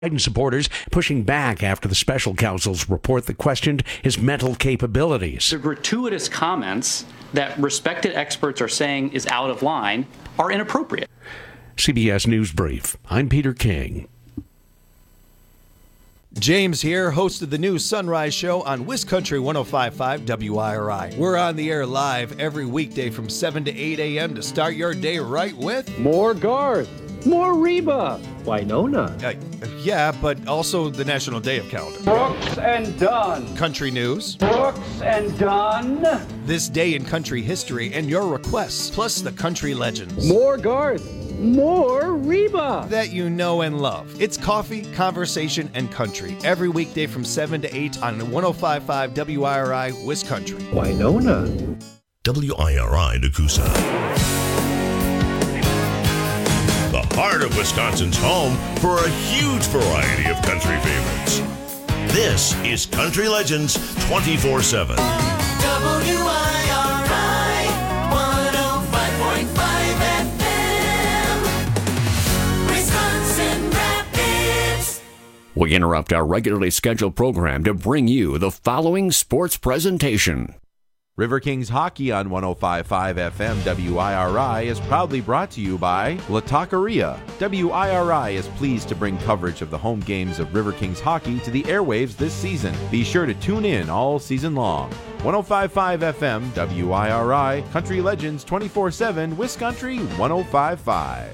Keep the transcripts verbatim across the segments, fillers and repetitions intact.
Biden supporters pushing back after the special counsel's report that questioned his mental capabilities. The gratuitous comments that respected experts are saying is out of line are inappropriate. C B S News Brief. I'm Peter King. James here, host of the new Sunrise Show on WisCountry one oh five point five W I R I. We're on the air live every weekday from seven to eight a.m. to start your day right with more Garth, more Reba, Winona. Uh, yeah, but also the National Day of Calendar. Brooks and Dunn. Country news. Brooks and Dunn. This day in country history and your requests, plus the country legends. More Garth. More Reba that you know and love. It's coffee, conversation, and country every weekday from seven to eight on one oh five point five W I R I WisCountry. Winona. W I R I Nakusa. The heart of Wisconsin's home for a huge variety of country favorites. This is Country Legends twenty-four seven. W I R I one oh five point five F M. Wisconsin Rapids. We interrupt our regularly scheduled program to bring you the following sports presentation. River Kings Hockey on one oh five point five F M W I R I is proudly brought to you by La Taqueria. W I R I is pleased to bring coverage of the home games of River Kings Hockey to the airwaves this season. Be sure to tune in all season long. one oh five point five F M W I R I, Country Legends twenty-four seven, WisCountry one oh five point five.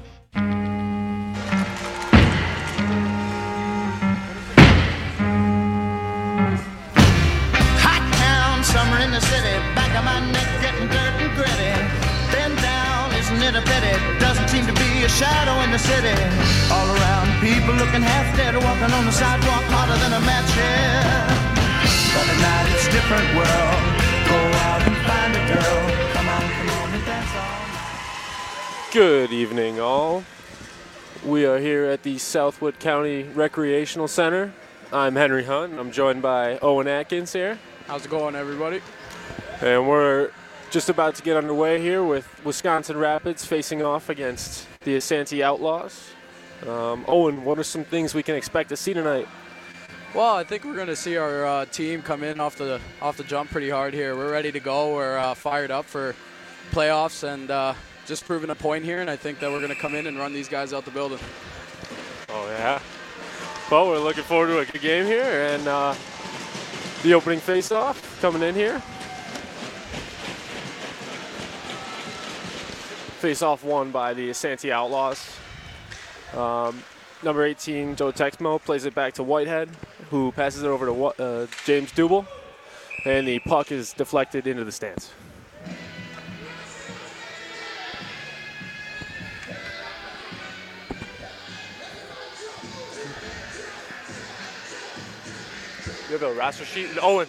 Summer in the city, back of my neck getting dirt and gritty. Bend down, isn't it a pity? Doesn't seem to be a shadow in the city. All around, people looking half dead, walking on the sidewalk harder than a match here. But at night it's a different world. Go out and find a girl. Come on, come on and dance all. Good evening, all. We are here at the Southwood County Recreational Center. I'm Henry Hunt. I'm joined by Owen Atkins here. How's it going, everybody? And we're just about to get underway here with Wisconsin Rapids facing off against the Asante Outlaws. Um, Owen, what are some things we can expect to see tonight? Well, I think we're going to see our uh, team come in off the off the jump pretty hard here. We're ready to go. We're uh, fired up for playoffs and uh, just proving a point here. And I think that we're going to come in and run these guys out the building. Oh, yeah. Well, we're looking forward to a good game here. And uh, the opening face-off coming in here. Face-off won by the Asante Outlaws. Um, number eighteen, Joe Texmo, plays it back to Whitehead, who passes it over to uh, James Dubel. And the puck is deflected into the stands. You have a raster sheet? Owen.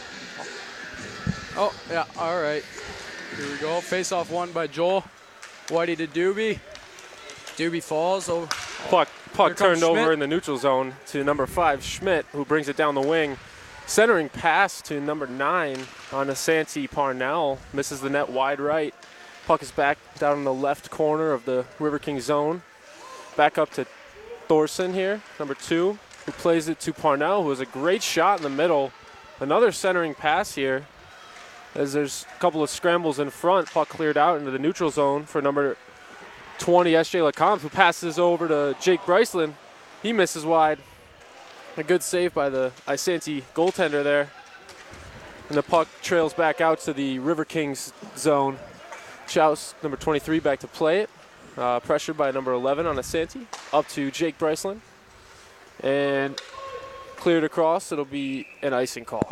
Oh, yeah, all right. Here we go. Face-off won by Joel. Whitey to Doobie. Doobie falls. Oh, puck puck turned Schmidt. over in the neutral zone to number five, Schmidt, who brings it down the wing. Centering pass to number nine on Asante Parnell. Misses the net wide right. Puck is back down in the left corner of the River King zone. Back up to Thorson here, number two, who plays it to Parnell, who has a great shot in the middle. Another centering pass here, as there's a couple of scrambles in front. Puck cleared out into the neutral zone for number twenty, S J Lacombe, who passes over to Jake Bryceland. He misses wide. A good save by the Asante goaltender there. And the puck trails back out to the River Kings zone. Chouse, number twenty-three, back to play it. Uh, pressured by number eleven on Asante. Up to Jake Bryceland. And cleared across. It'll be an icing call.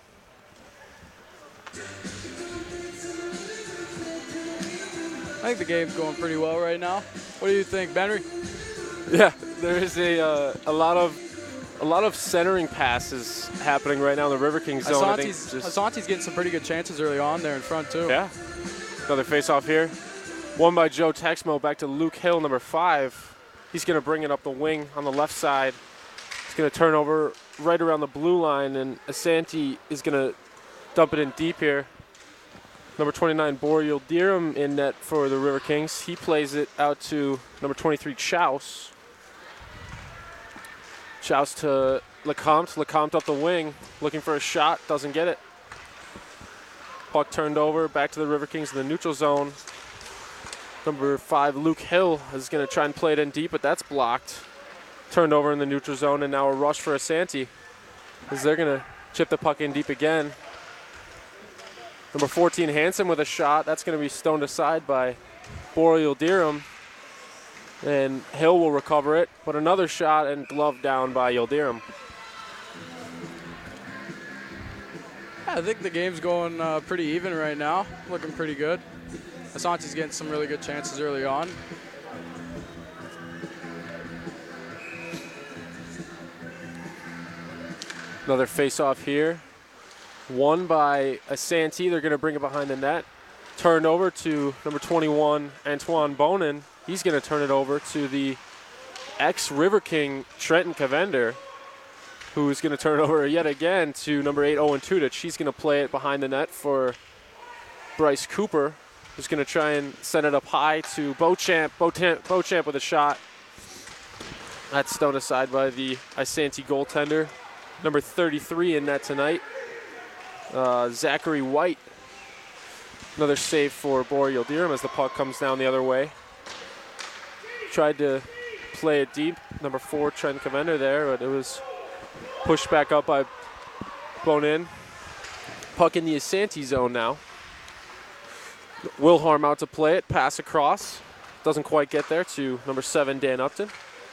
I think the game's going pretty well right now. What do you think, Benry? Yeah, there is a uh, a lot of a lot of centering passes happening right now in the River King zone. I think Asante's, just, Asante's getting some pretty good chances early on there in front, too. Yeah. Another face-off here. Won by Joe Texmo, back to Luke Hill, number five. He's going to bring it up the wing on the left side. He's going to turn over right around the blue line, and Asante is going to dump it in deep here. Number twenty-nine, Boreal Deerham in net for the River Kings. He plays it out to number twenty-three, Chouse. Shouts to LeCompte. LeCompte up the wing, looking for a shot, doesn't get it. Puck turned over, back to the River Kings in the neutral zone. Number five, Luke Hill, is going to try and play it in deep, but that's blocked. Turned over in the neutral zone, and now a rush for Asante, as they're going to chip the puck in deep again. Number fourteen, Hansen with a shot. That's going to be stoned aside by Boreal Yildirim. And Hill will recover it, but another shot and glove down by Yildirim. I think the game's going uh, pretty even right now. Looking pretty good. Asante's getting some really good chances early on. Another face-off here. Won by Asante. They're going to bring it behind the net. Turned over to number twenty-one, Antoine Bonin. He's going to turn it over to the ex-River King, Trenton Cavender, who's going to turn it over yet again to number eight, Owen Tudich. She's going to play it behind the net for Bryce Cooper, who's going to try and send it up high to Beauchamp. Beauchamp, Beauchamp with a shot. That's stoned aside by the Asante goaltender. Number thirty-three in net tonight, uh, Zachary White. Another save for Boreal Yildirim as the puck comes down the other way. Tried to play it deep. Number four, Trent Cavender there, but it was pushed back up by Bonin. Puck in the Asante zone now. Wilharm out to play it. Pass across. Doesn't quite get there to number seven, Dan Upton.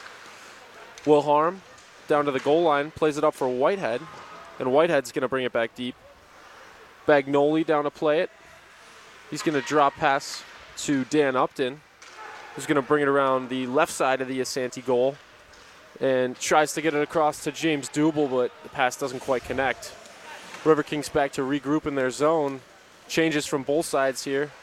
Wilharm down to the goal line. Plays it up for Whitehead. And Whitehead's going to bring it back deep. Bagnoli down to play it. He's going to drop pass to Dan Upton, who's going to bring it around the left side of the Asante goal and tries to get it across to James Double, but the pass doesn't quite connect. River Kings back to regroup in their zone. Changes from both sides here.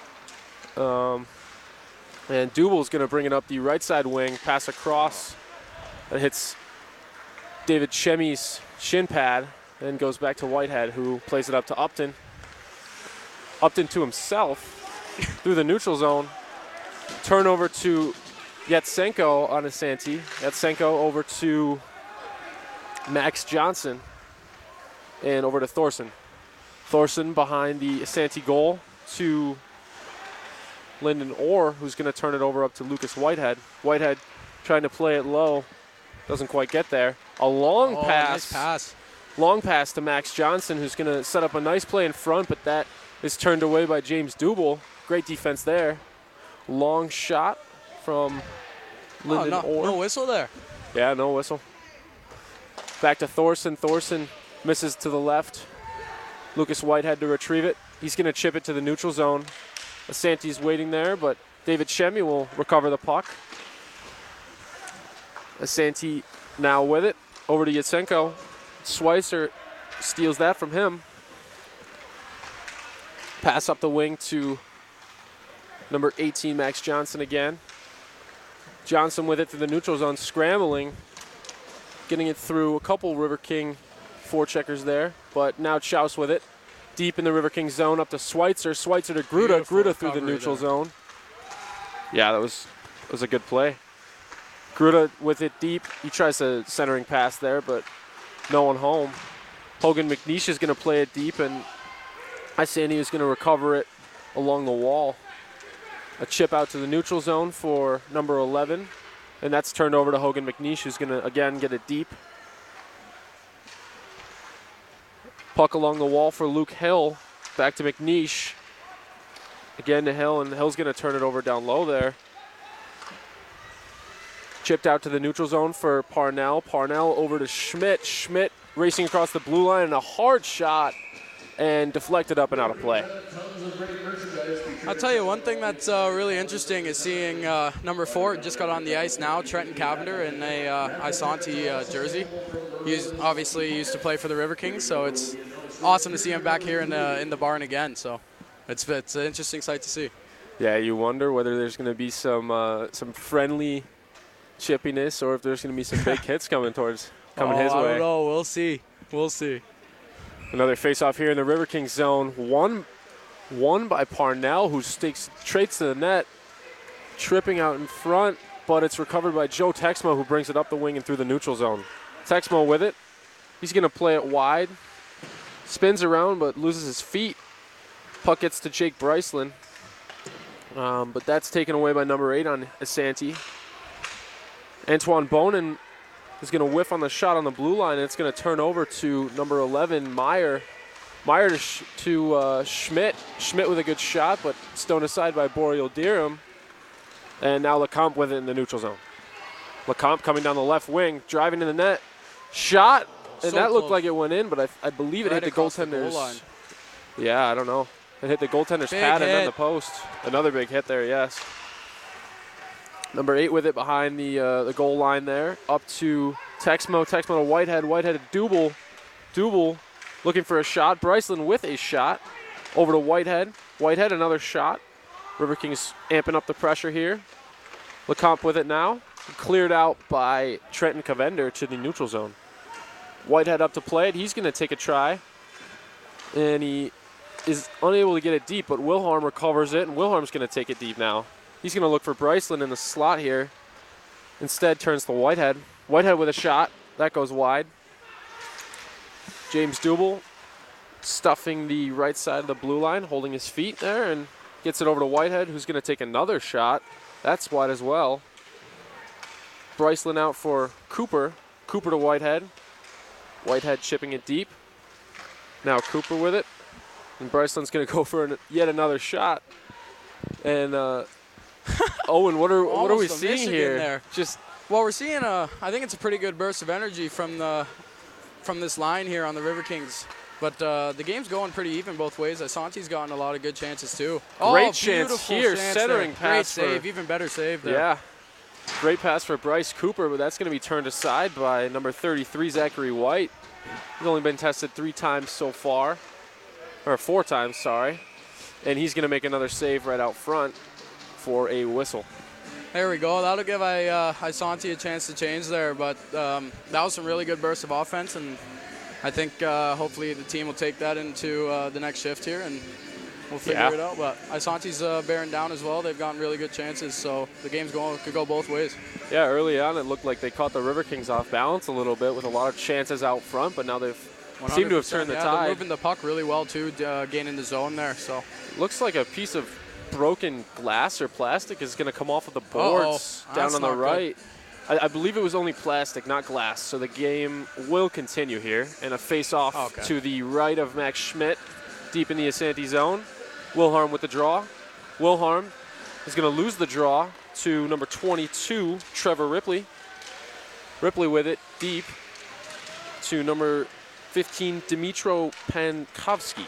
Um, and Duble's going to bring it up the right side wing, pass across. It hits David Chemmy's shin pad and goes back to Whitehead, who plays it up to Upton. Upton to himself through the neutral zone. Turnover to Yatsenko on Asante. Yatsenko over to Max Johnson and over to Thorson. Thorson behind the Asante goal to Lyndon Orr, who's going to turn it over up to Lucas Whitehead. Whitehead trying to play it low. Doesn't quite get there. A long oh, pass. Nice pass. Long pass to Max Johnson, who's going to set up a nice play in front, but that is turned away by James Double. Great defense there. Long shot from Lyndon oh, no, Orr. No whistle there. Yeah, no whistle. Back to Thorson. Thorson misses to the left. Lucas Whitehead to retrieve it. He's going to chip it to the neutral zone. Asante's waiting there, but David Chemy will recover the puck. Asante now with it. Over to Yatsenko. Schweitzer steals that from him. Pass up the wing to number eighteen, Max Johnson again. Johnson with it through the neutral zone, scrambling. Getting it through a couple River King forecheckers there, but now Chouse with it. Deep in the River King zone up to Schweitzer. Schweitzer to Gruda. Beautiful Gruda through the neutral there. zone. Yeah, that was, that was a good play. Gruda with it deep. He tries a centering pass there, but no one home. Hogan McNeish is going to play it deep, and Asante is going to recover it along the wall. A chip out to the neutral zone for number eleven, and that's turned over to Hogan McNeish, who's going to, again, get it deep. Puck along the wall for Luke Hill. Back to McNeish. Again to Hill, and Hill's going to turn it over down low there. Chipped out to the neutral zone for Parnell. Parnell over to Schmidt. Schmidt racing across the blue line, and a hard shot, and deflected up and out of play. I'll tell you one thing that's uh, really interesting is seeing uh, number four just got on the ice now, Trenton Cavender, in a uh, Asante uh, jersey. He's obviously used to play for the River Kings, so it's awesome to see him back here in the in the barn again. So it's it's an interesting sight to see. Yeah, you wonder whether there's going to be some uh, some friendly chippiness or if there's going to be some big hits coming towards coming oh, his way. I don't know. We'll see. We'll see. Another face-off here in the River Kings zone. One, one by Parnell, who stakes straight to the net, tripping out in front. but it's recovered by Joe Texmo, who brings it up the wing and through the neutral zone. Texmo with it. He's going to play it wide. Spins around, but loses his feet. Puck gets to Jake Bryceland. Um, but that's taken away by number eight on Asante. Antoine Bonin is going to whiff on the shot on the blue line, and it's going to turn over to number eleven, Meyer. Meyer to, Sch- to uh, Schmidt. Schmidt with a good shot, but stoned aside by Boreal Durham. And now Lecomte with it in the neutral zone. Lecomte coming down the left wing, driving to the net. Shot, and So that looked close. like it went in, but I, I believe it Right hit the across the goal goaltender's. line. Yeah, I don't know. It hit the goaltender's Big pad and then hit. the post. Another big hit there, yes. Number eight with it behind the uh, the goal line there. Up to Texmo. Texmo to Whitehead. Whitehead to Double. Double looking for a shot. Bryceland with a shot. Over to Whitehead. Whitehead, another shot. River Kings amping up the pressure here. Lecomte with it now. Cleared out by Trenton Cavender to the neutral zone. Whitehead up to play it. He's going to take a try. And he is unable to get it deep, but Wilhelm recovers it, and Wilhelm's going to take it deep now. He's going to look for Bryceland in the slot here. Instead, turns to Whitehead. Whitehead with a shot. That goes wide. James Double stuffing the right side of the blue line, holding his feet there, and gets it over to Whitehead, who's going to take another shot. That's wide as well. Bryceland out for Cooper. Cooper to Whitehead. Whitehead chipping it deep. Now Cooper with it. And Bryceland's going to go for an, yet another shot. And uh, Owen, what are what are we Almost a seeing Michigan here? there. Just Well, we're seeing a, I think it's a pretty good burst of energy from the from this line here on the River Kings. But uh, the game's going pretty even both ways. Asante's gotten a lot of good chances too. Great oh, chance beautiful here, chance centering there. pass Great for- save, even better save there. yeah, great pass for Bryce Cooper, but that's going to be turned aside by number thirty-three, Zachary White. He's only been tested three times so far, or four times, sorry. And he's going to make another save right out front for a whistle. There we go. That'll give I, uh, Asante a chance to change there. But um, that was some really good bursts of offense, and I think uh, hopefully the team will take that into uh, the next shift here, and we'll figure Yeah. it out. But Asante's uh, bearing down as well. They've gotten really good chances, so the game's going could go both ways. Yeah, early on it looked like they caught the River Kings off balance a little bit with a lot of chances out front, but now they've seemed to have turned the yeah, tide. They're moving the puck really well too, uh, gaining the zone there. So Looks like a piece of broken glass or plastic is going to come off of the boards Uh-oh. down That's on the not good. right. I, I believe it was only plastic, not glass. So the game will continue here. And a face-off Okay. to the right of Max Schmidt, deep in the Asante zone. Wilhelm with the draw. Wilhelm is going to lose the draw to number twenty-two, Trevor Ripley. Ripley with it, deep to number fifteen, Dimitro Pankovsky.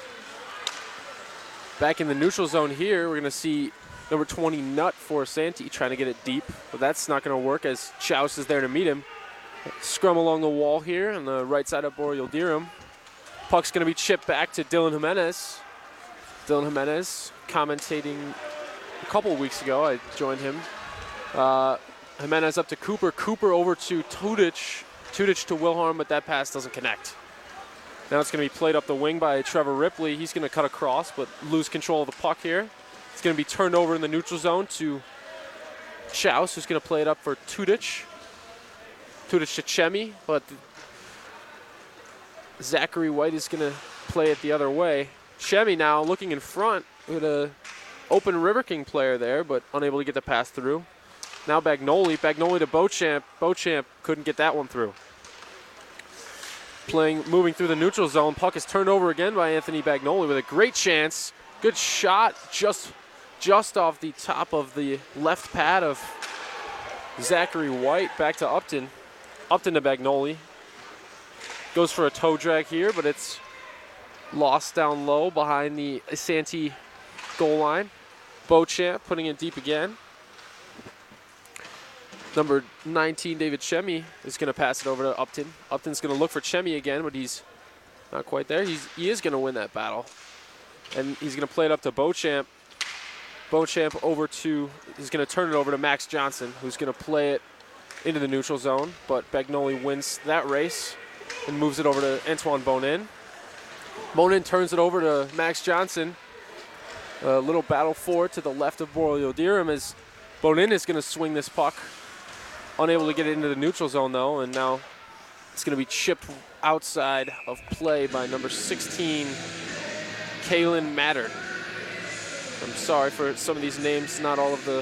Back in the neutral zone here, we're going to see number twenty, Nutt for Asante, trying to get it deep. But that's not going to work as Chouse is there to meet him. Scrum along the wall here on the right side of Boreal Durham. Puck's going to be chipped back to Dylan Jimenez. Dylan Jimenez commentating a couple of weeks ago. I joined him. Uh, Jimenez up to Cooper. Cooper over to Tudich. Tudich to Wilhelm, but that pass doesn't connect. Now it's going to be played up the wing by Trevor Ripley. He's going to cut across, but lose control of the puck here. It's going to be turned over in the neutral zone to Chouse, who's going to play it up for Tudich. Tudich to Chemi, but Zachary White is going to play it the other way. Chemi now looking in front with a open River King player there, but unable to get the pass through. Now Bagnoli. Bagnoli to Beauchamp. Beauchamp couldn't get that one through. Playing, moving through the neutral zone. Puck is turned over again by Anthony Bagnoli with a great chance. Good shot just, just off the top of the left pad of Zachary White. Back to Upton. Upton to Bagnoli. Goes for a toe drag here, but it's lost down low behind the Asante goal line. Beauchamp putting it deep again. Number nineteen, David Chemi, is going to pass it over to Upton. Upton's going to look for Chemi again, but he's not quite there. He's, he is going to win that battle. And he's going to play it up to Beauchamp. Beauchamp over to, he's going to turn it over to Max Johnson, who's going to play it into the neutral zone. But Bagnoli wins that race and moves it over to Antoine Bonin. Bonin turns it over to Max Johnson. A little battle forward to the left of Boreal Durham as Bonin is going to swing this puck. Unable to get it into the neutral zone, though, and now it's going to be chipped outside of play by number sixteen, Kaylin Matter. I'm sorry for some of these names. Not all of the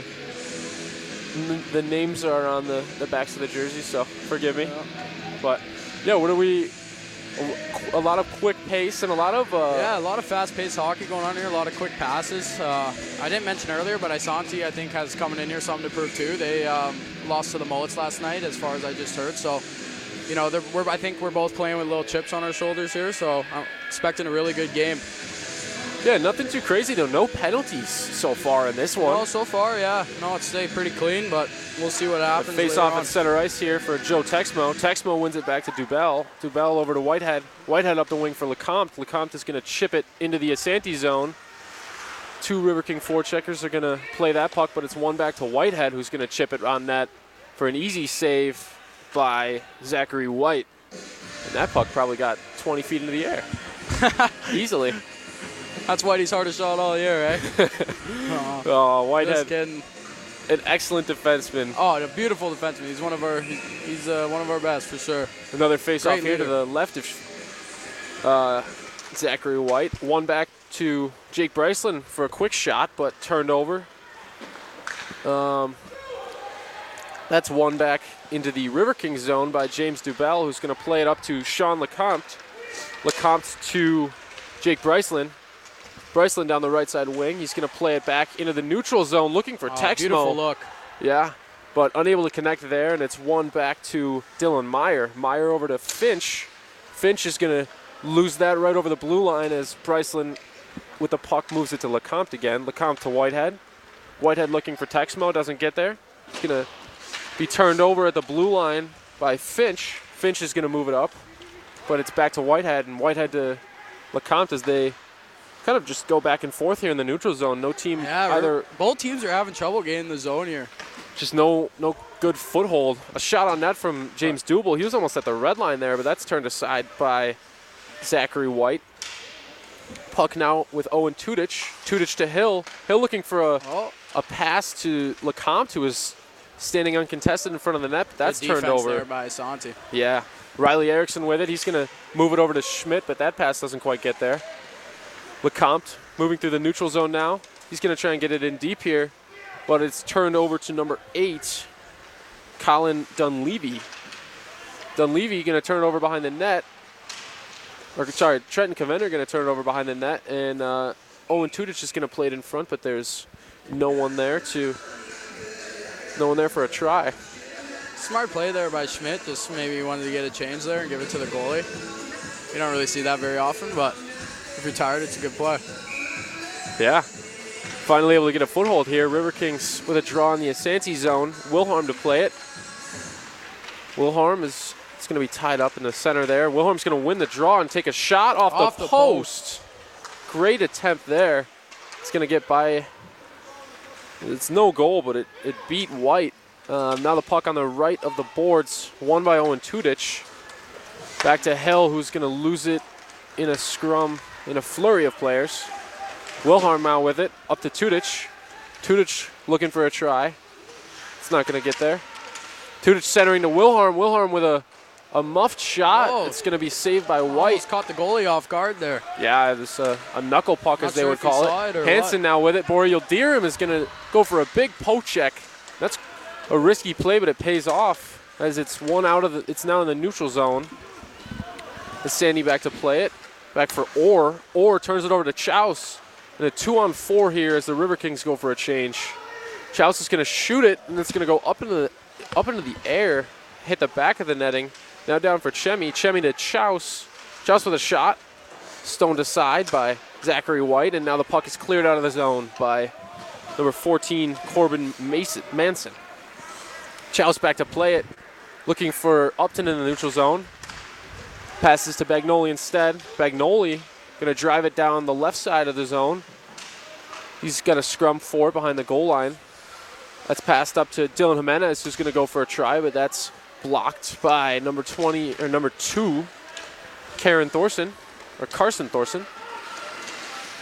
the names are on the, the backs of the jerseys, so forgive me. Yeah. But, yeah, what are we... A, a lot of quick pace and a lot of... Uh, yeah, a lot of fast-paced hockey going on here, a lot of quick passes. Uh, I didn't mention earlier, but Isanti, I think, has coming in here something to prove, too. They um, lost to the Mullets last night, as far as I just heard, so... You know, we're, I think we're both playing with little chips on our shoulders here, so I'm expecting a really good game. Yeah, nothing too crazy, though. No penalties so far in this one. Well, so far, yeah. No, it's stayed pretty clean, but we'll see what happens. Face off at center ice here for Joe Texmo. Texmo wins it back to Dubell. Dubell over to Whitehead. Whitehead up the wing for Lecomte. Lecomte is going to chip it into the Isanti zone. Two River King forecheckers are going to play that puck, but it's one back to Whitehead, who's going to chip it on net for an easy save by Zachary White. And that puck probably got twenty feet into the air. Easily. That's Whitey's hardest shot all year, eh? oh, oh, Whitehead, an excellent defenseman. Oh, a beautiful defenseman. He's one of our he's, he's uh, one of our best for sure. Another face-off here to the left of uh, Zachary White. One back to Jake Bryceland for a quick shot, but turned over. Um, that's one back into the River King zone by James Dubell, who's going to play it up to Sean Lecomte. Lecomte to Jake Bryceland. Bryceland down the right side wing. He's going to play it back into the neutral zone, looking for oh, Texmo. Beautiful look. Yeah, but unable to connect there, and it's one back to Dylan Meyer. Meyer over to Finch. Finch is going to lose that right over the blue line as Bryceland, with the puck, moves it to Lecomte again. Lecomte to Whitehead. Whitehead looking for Texmo, doesn't get there. It's going to be turned over at the blue line by Finch. Finch is going to move it up, but it's back to Whitehead, and Whitehead to Lecomte as they kind of just go back and forth here in the neutral zone. No team yeah, either. Both teams are having trouble getting the zone here. Just no no good foothold. A shot on net from James Dubel. He was almost at the red line there, but that's turned aside by Zachary White. Puck now with Owen Tudich. Tudich to Hill. Hill looking for a oh. a pass to Lecomte, who is standing uncontested in front of the net. But that's the turned over. There by Santi. Yeah. Riley Erickson with it. He's going to move it over to Schmidt, but that pass doesn't quite get there. Lecomte moving through the neutral zone now. He's going to try and get it in deep here, but it's turned over to number eight, Colin Dunleavy. Dunleavy going to turn it over behind the net. Or, sorry, Trenton Cavender going to turn it over behind the net, and uh, Owen Tudich is going to play it in front, but there's no one there to, no one there for a try. Smart play there by Schmidt. Just maybe wanted to get a change there and give it to the goalie. You don't really see that very often, but if you're tired, it's a good play. Yeah. Finally able to get a foothold here. River Kings with a draw in the Isanti zone. Wilhelm to play it. Wilhelm is it's going to be tied up in the center there. Wilhelm's going to win the draw and take a shot off, off the, the post. post. Great attempt there. It's going to get by. It's no goal, but it, it beat White. Uh, now the puck on the right of the boards, won by Owen Tudich. Back to Hill, who's going to lose it in a scrum, in a flurry of players. Wilhelm now with it, up to Tudich. Tudich looking for a try. It's not going to get there. Tudich centering to Wilhelm. Wilhelm with a, a muffed shot. Whoa. It's going to be saved by White. Almost caught the goalie off guard there. Yeah, it was a, a knuckle puck, Not as they sure would call it. it Hansen now with it. Boreal Dierim is going to go for a big poke check. That's a risky play, but it pays off as it's one out of the. It's now in the neutral zone. It's Sandy back to play it. Back for Orr. Orr turns it over to Chouse. And a two on four here as the River Kings go for a change. Chouse is going to shoot it, and it's going to go up into the up into the air, hit the back of the netting. Now down for Chemi. Chemi to Chouse. Chouse with a shot. Stoned aside by Zachary White, and now the puck is cleared out of the zone by number fourteen, Corbin Mason, Manson. Chouse back to play it, looking for Upton in the neutral zone. Passes to Bagnoli instead. Bagnoli going to drive it down the left side of the zone. He's got a scrum for it behind the goal line. That's passed up to Dylan Jimenez, who's going to go for a try, but that's blocked by number twenty or number two, Karen Thorson or Carson Thorson.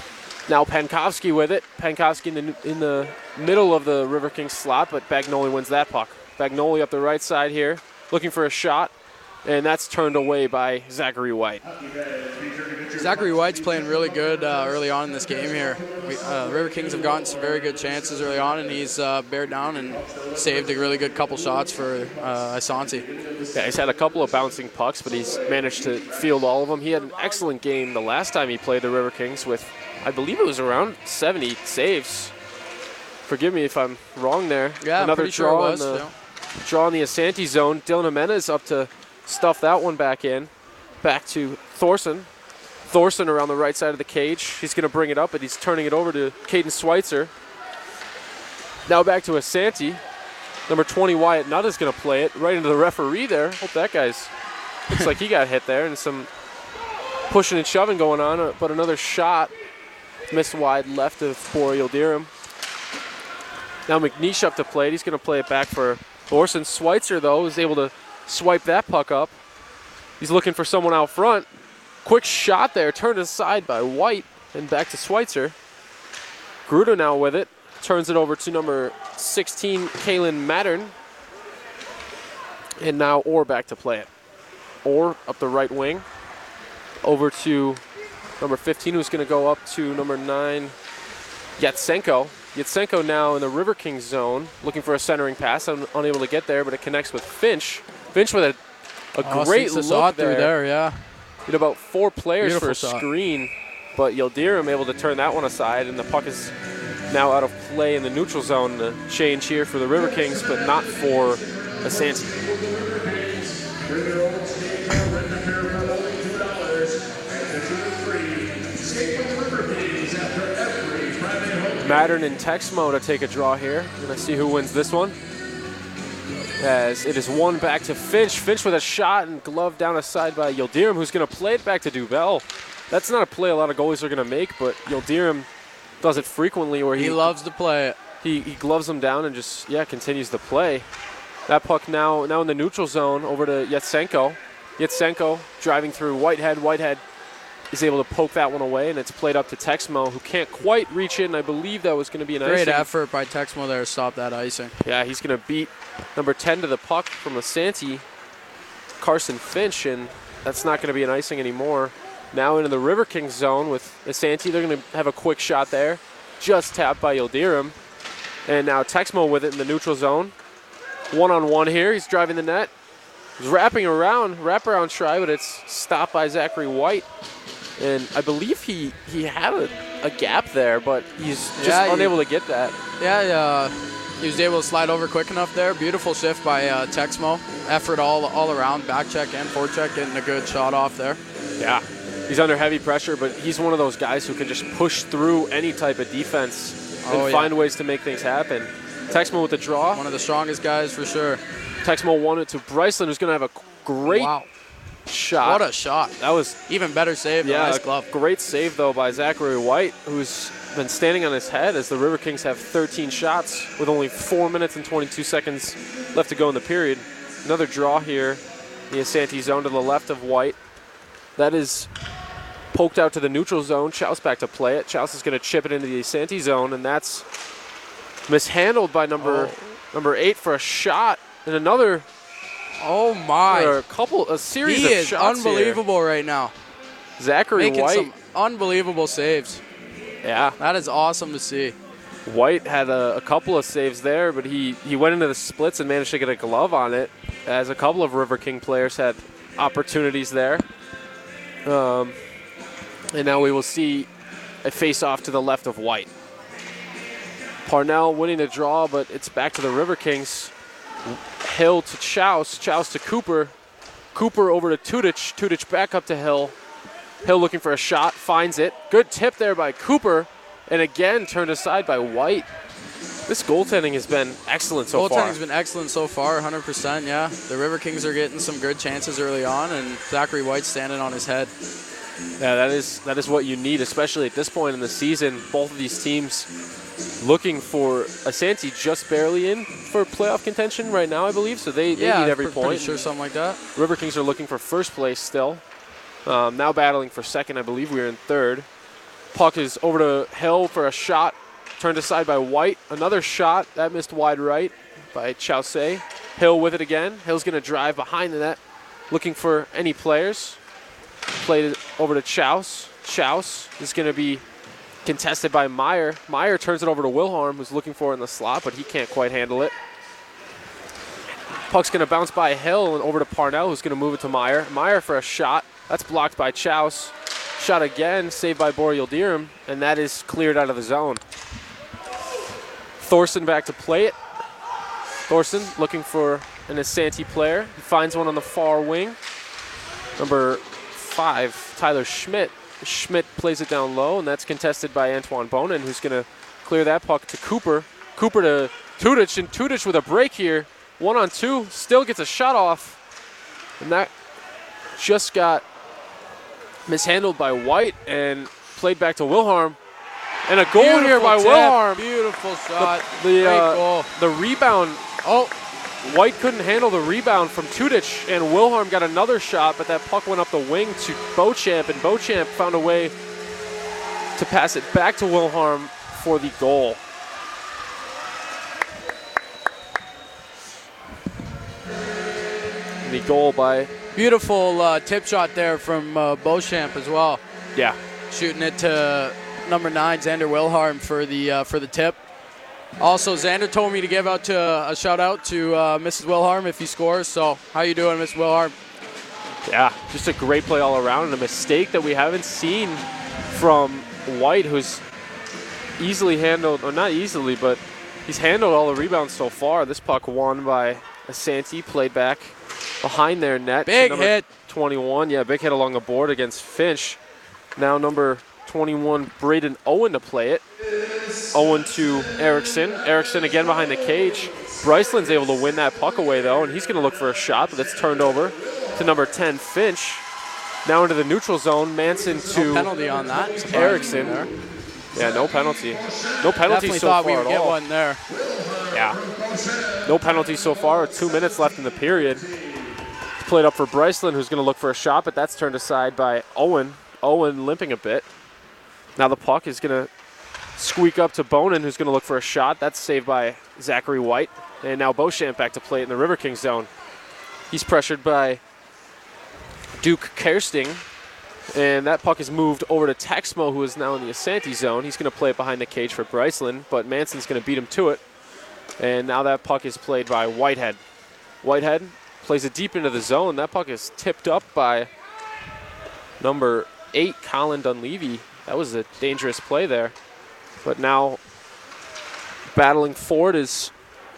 Now Pankowski with it. Pankowski in the, in the middle of the River Kings slot, but Bagnoli wins that puck. Bagnoli up the right side here, looking for a shot, and that's turned away by Zachary White. Zachary White's playing really good uh, early on in this game here. We, uh, River Kings have gotten some very good chances early on, and he's uh, bared down and saved a really good couple shots for uh, Asante. Yeah, he's had a couple of bouncing pucks, but he's managed to field all of them. He had an excellent game the last time he played the River Kings with, I believe it was around seventy saves. Forgive me if I'm wrong there. Yeah, Another I'm pretty sure draw it was. in the Yeah. draw in the Asante zone. Dylan Jimenez up to stuff that one back in. Back to Thorson. Thorson around the right side of the cage. He's going to bring it up, but he's turning it over to Caden Schweitzer. Now back to Asante. Number twenty, Wyatt Nutt, is going to play it right into the referee there. Hope that guy's looks like he got hit there, and some pushing and shoving going on, uh, but another shot missed wide left of Boreal Durham. Now McNeish up to play it. He's going to play it back for Thorson. Schweitzer, though, is able to swipe that puck up. He's looking for someone out front. Quick shot there, turned aside by White, and back to Schweitzer. Gruda now with it. Turns it over to number sixteen, Kalen Mattern. And now Orr back to play it. Orr up the right wing. Over to number fifteen, who's going to go up to number nine, Yatsenko. Yatsenko now in the River Kings zone, looking for a centering pass. I'm unable to get there, but it connects with Finch. Finch with a, a Oh, great sees the look shot there. through there, yeah. Did about four players Beautiful for a shot. screen, but Yildirim able to turn that one aside, and the puck is now out of play in the neutral zone. The change here for the River Kings, but not for Asante. Mattern and Texmo to take a draw here. We're going to see who wins this one. As it is one back to Finch. Finch with a shot and glove down aside by Yildirim, who's going to play it back to Dubell. That's not a play a lot of goalies are going to make, but Yildirim does it frequently where he, He loves to play it. He, he gloves them down and just, yeah, continues to play. That puck now now in the neutral zone over to Yatsenko. Yatsenko driving through Whitehead. Whitehead is able to poke that one away, and it's played up to Texmo, who can't quite reach it, and I believe that was going to be an Great icing. effort by Texmo there to stop that icing. Yeah, he's going to beat number ten to the puck from Asante, Carson Finch, and that's not going to be an icing anymore. Now into the River Kings zone with Asante. They're going to have a quick shot there, just tapped by Yildirim. And now Texmo with it in the neutral zone. One-on-one here. He's driving the net. He's wrapping around, wraparound try, but it's stopped by Zachary White. And I believe he, he had a, a gap there, but he's just Yeah, unable he- to get that. Yeah, uh, he was able to slide over quick enough there. Beautiful shift by uh, Texmo. Effort all all around, back check and forecheck, getting a good shot off there. Yeah, he's under heavy pressure, but he's one of those guys who can just push through any type of defense and Oh, yeah. find ways to make things happen. Texmo with the draw. One of the strongest guys for sure. Texmo won it to Bryceland, who's going to have a great Wow. shot. What a shot. That was, Even better save. yeah, Nice a glove. great save, though, by Zachary White, who's been standing on his head as the River Kings have thirteen shots with only four minutes and twenty-two seconds left to go in the period. Another draw here. The Asante zone to the left of White. That is poked out to the neutral zone. Chouse back to play it. Chouse is going to chip it into the Asante zone, and that's mishandled by number Oh. number eight for a shot. And another, Oh my. or a couple, a series He of is shots here. unbelievable right now. Zachary Making White, some unbelievable saves. yeah. That is awesome to see. White had a, a couple of saves there, but he, he went into the splits and managed to get a glove on it, as a couple of River King players had opportunities there. Um, and now we will see a face-off to the left of White. Parnell winning the draw, but it's back to the River Kings. Hill to Chouse, Chouse to Cooper. Cooper over to Tudich, Tudich back up to Hill. Hill looking for a shot, finds it. Good tip there by Cooper, and again turned aside by White. This goaltending has been excellent so far. Goaltending's been excellent so far, one hundred percent, yeah. The River Kings are getting some good chances early on, and Zachary White's standing on his head. Yeah, that is that is what you need, especially at this point in the season. Both of these teams looking for Asante just barely in for playoff contention right now, I believe. So they, they yeah, need every pr- point. pretty sure something like that. River Kings are looking for first place still. Um, now battling for second, I believe. We're in third. Puck is over to Hill for a shot, turned aside by White. Another shot, that missed wide right by Chausse. Hill with it again. Hill's going to drive behind the net, looking for any players. Played it over to Chausse. Chausse is going to be contested by Meyer. Meyer turns it over to Wilhelm, who's looking for it in the slot, but he can't quite handle it. Puck's going to bounce by Hill and over to Parnell, who's going to move it to Meyer. Meyer for a shot. That's blocked by Chausse. Shot again, saved by Boreal Dierim, and that is cleared out of the zone. Thorson back to play it. Thorson looking for an Asante player. He finds one on the far wing. Number five, Tyler Schmidt. Schmidt plays it down low, and that's contested by Antoine Bonin, who's going to clear that puck to Cooper. Cooper to Tudich, and Tudich with a break here. One on two, still gets a shot off. And that just got mishandled by White and played back to Wilhelm. And a goal Beautiful here by tip. Wilhelm. Beautiful shot. The, the, Great uh, goal. the rebound. Oh, White couldn't handle the rebound from Tudich, and Wilhelm got another shot, but that puck went up the wing to Beauchamp, and Beauchamp found a way to pass it back to Wilhelm for the goal. The goal by... Beautiful uh, tip shot there from uh, Beauchamp as well. Yeah. Shooting it to number nine, Xander Wilhelm, for the uh, for the tip. Also, Xander told me to give out to uh, a shout out to uh, Missus Wilhelm if he scores. So, how you doing, Missus Wilhelm? Yeah, just a great play all around, and a mistake that we haven't seen from White, who's easily handled, or not easily, but he's handled all the rebounds so far. This puck won by Asante, played back behind their net. Big number hit. twenty-one, yeah, big hit along the board against Finch. Now number twenty-one, Braden Owen to play it. Owen to Erickson. Erickson again behind the cage. Bryceland's able to win that puck away, though, and he's going to look for a shot, but it's turned over to number ten, Finch. Now into the neutral zone. Manson to No penalty on that. Erickson. There. Yeah, no penalty. No penalty Definitely so thought far we would at get all. one there. Yeah. No penalty so far. Two minutes left in the period. Played up for Bryceland, who's going to look for a shot, but that's turned aside by Owen. Owen limping a bit. Now the puck is going to squeak up to Bonin, who's going to look for a shot. That's saved by Zachary White. And now Beauchamp back to play it in the River King zone. He's pressured by Duke Kersting. And that puck is moved over to Texmo, who is now in the Asante zone. He's going to play it behind the cage for Bryceland, but Manson's going to beat him to it. And now that puck is played by Whitehead. Whitehead plays it deep into the zone. That puck is tipped up by number eight, Colin Dunleavy. That was a dangerous play there. But now battling forward is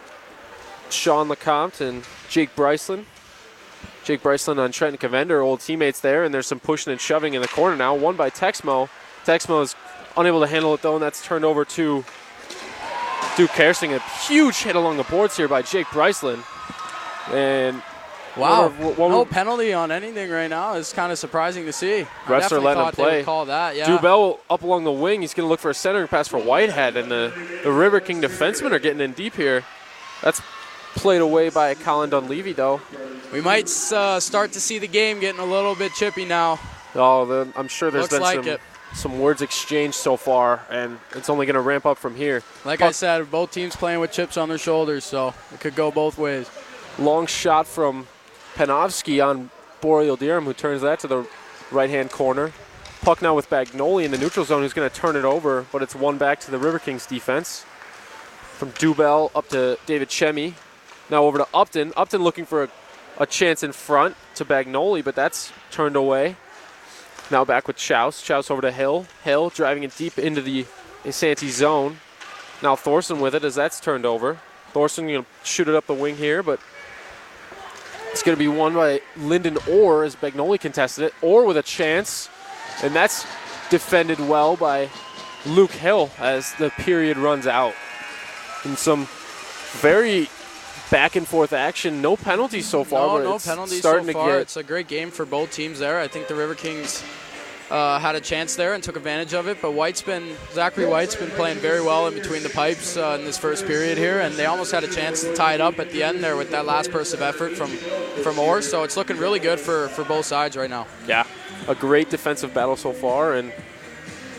Sean Lecomte and Jake Bryceland. Jake Bryceland on Trenton Cavender, old teammates there, and there's some pushing and shoving in the corner now. One by Texmo. Texmo is unable to handle it, though, and that's turned over to Duke Kersting. A huge hit along the boards here by Jake Bryceland. And wow, what, what, no penalty on anything right now. It's kind of surprising to see. Refs are letting him play. They would call that, yeah. Dubell up along the wing. He's going to look for a centering pass for Whitehead, and the, the River King defensemen are getting in deep here. That's played away by Colin Dunleavy, though. We might uh, start to see the game getting a little bit chippy now. Oh, the, I'm sure there's Looks been like some, it. some words exchanged so far, and it's only going to ramp up from here. Like Puck, I said, both teams playing with chips on their shoulders, so it could go both ways. Long shot from Panofsky on Boreal Dierim, who turns that to the right-hand corner. Puck now with Bagnoli in the neutral zone, who's going to turn it over, but it's one back to the River Kings defense. From Dubell up to David Chemi. Now over to Upton. Upton looking for a, a chance in front to Bagnoli, but that's turned away. Now back with Chouse. Chouse over to Hill. Hill driving it deep into the Asante zone. Now Thorson with it as that's turned over. Thorson going to shoot it up the wing here, but it's going to be won by Lyndon Orr as Bagnoli contested it. Orr with a chance, and that's defended well by Luke Hill as the period runs out. And some very back and forth action. No penalties so far. No, but no it's penalties starting so to far. get It's a great game for both teams there. I think the River Kings uh, had a chance there and took advantage of it. But White's been, Zachary White's been playing very well in between the pipes uh, in this first period here, and they almost had a chance to tie it up at the end there with that last burst of effort from from Orr. So it's looking really good for for both sides right now. Yeah, a great defensive battle so far, and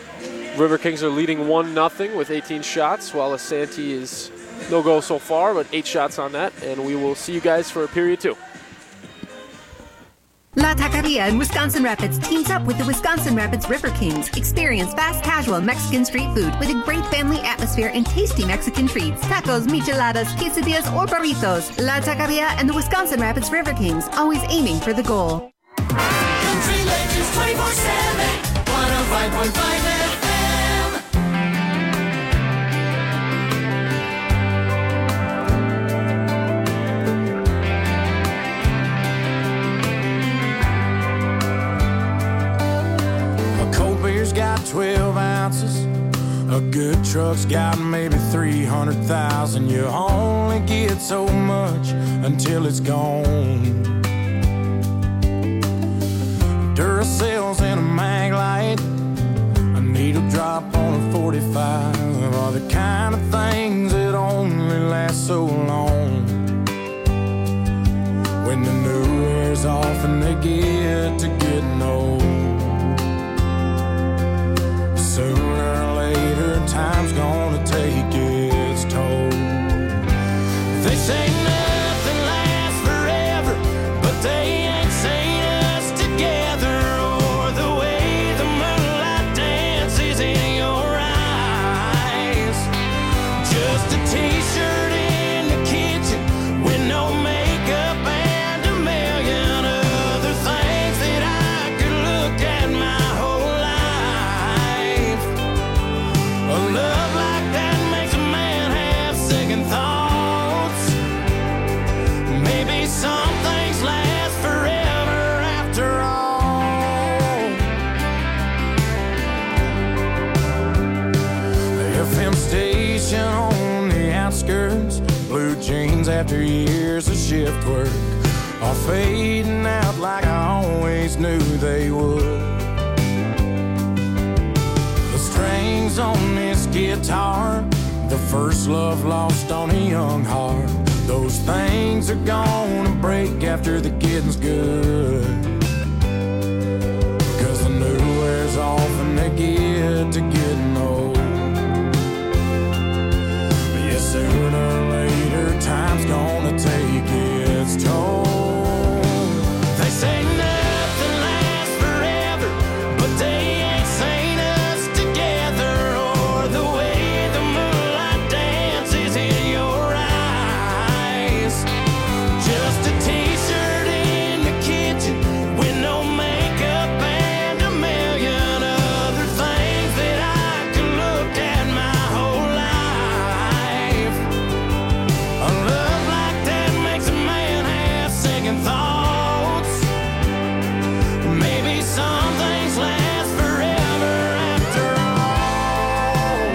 River Kings are leading one nothing with eighteen shots, while Asante is no go so far, but eight shots on that. And we will see you guys for period two. La Taqueria in Wisconsin Rapids teams up with the Wisconsin Rapids River Kings. Experience fast, casual Mexican street food with a great family atmosphere and tasty Mexican treats. Tacos, micheladas, quesadillas, or burritos. La Taqueria and the Wisconsin Rapids River Kings, always aiming for the goal. Country Legends twenty-four seven, one oh five point five F M. Got twelve ounces. A good truck's got maybe three hundred thousand. You only get so much until it's gone. Duracell's in a mag light, a needle drop on a forty-five are the kind of things that only last so long. When the new wears off and they get to getting old, sooner or later, time's gonna take its toll. They say nothing lasts forever, but they ain't seen us together, or the way the moonlight dances in your eyes. Just a t-shirt in the kitchen with no makeup and a million other things that I could look at my whole life. A love like that makes a man have second thoughts. Maybe some things last forever after all. The F M station on the outskirts, blue jeans after years of shift work are fading out like I always knew they would. Strings on this guitar, the first love lost on a young heart. Those things are gonna break after the getting's good, 'cause the new wears off and they get to getting old. But yeah, sooner or later, time's gonna take its toll. They say nothing lasts forever, but they ain't seen us together, or the way the moonlight dances in your eyes. Just a t-shirt in the kitchen with no makeup and a million other things that I could look at my whole life. A love like that makes a man have second thoughts. Maybe some things last forever after all.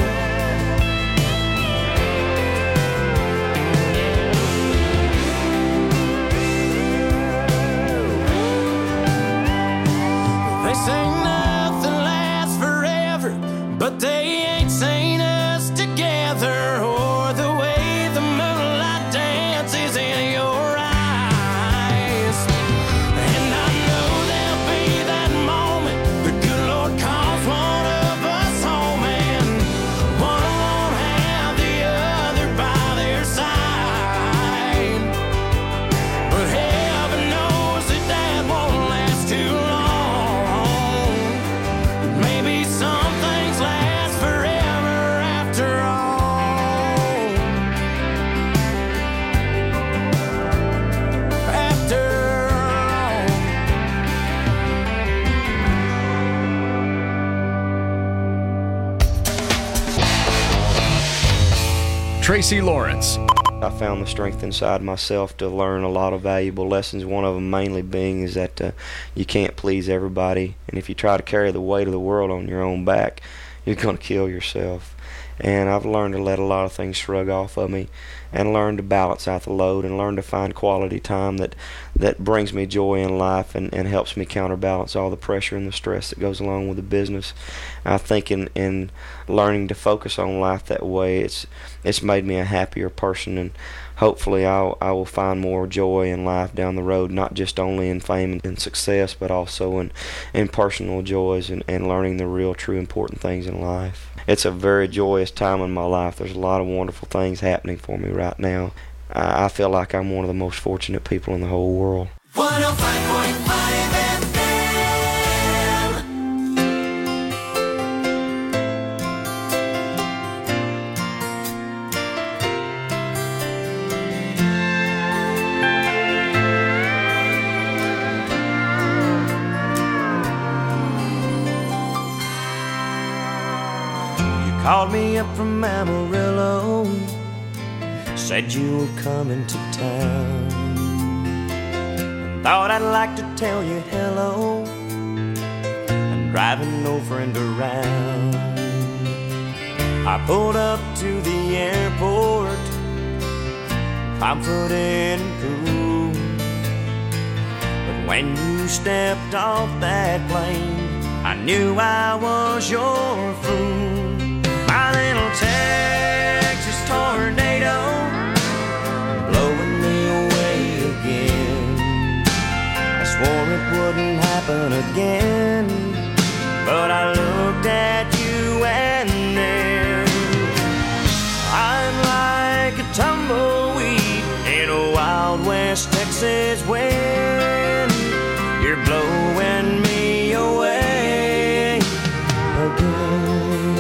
They say nothing lasts forever, but they ain't seen us together, or the way the moonlight dances in your eyes. And I know there'll be that moment the good Lord calls one of us home, and one won't have the other by their side. But heaven knows that that won't last too long. Maybe some things last forever after all. After all. Tracy Lawrence. I found the strength inside myself to learn a lot of valuable lessons. One of them mainly being is that uh, you can't please everybody, and if you try to carry the weight of the world on your own back, you're going to kill yourself. And I've learned to let a lot of things shrug off of me, and learn to balance out the load, and learn to find quality time that, that brings me joy in life, and, and helps me counterbalance all the pressure and the stress that goes along with the business. I think in, in learning to focus on life that way, it's it's made me a happier person. And hopefully I'll, I will find more joy in life down the road, not just only in fame and success, but also in, in personal joys and, and learning the real, true, important things in life. It's a very joyous time in my life. There's a lot of wonderful things happening for me right now. I, I feel like I'm one of the most fortunate people in the whole world. one oh five point five F M. You called me up from Amarillo, said you were coming to town. Thought I'd like to tell you hello. I'm driving no friend around. I pulled up to the airport, confident and cool. But when you stepped off that plane, I knew I was your fool. My little Texas tornado, blowing me away again. I swore it wouldn't happen again, but I looked at you and then I'm like a tumbleweed in a Wild West Texas wind. You're blowing me away again.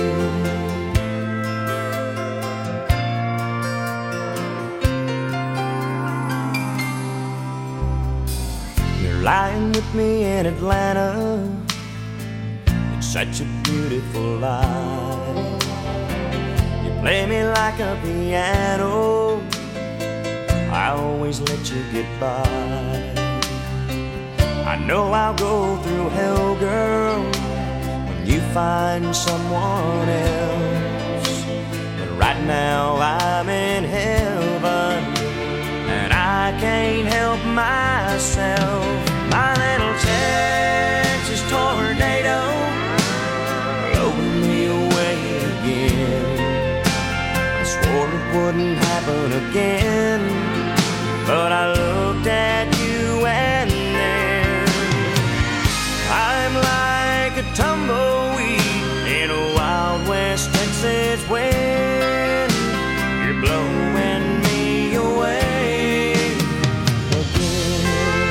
You're lying with me in Atlanta. It's such a beautiful life. You play me like a piano. I always let you get by. I know I'll go through hell, girl, when you find someone else. But right now I'm in heaven, and I can't help myself. My little Texas tornado, blowing me away again. I swore it wouldn't happen again, but I looked at you and then I'm like a tumbleweed in a Wild West Texas wind. You're blowing me away again.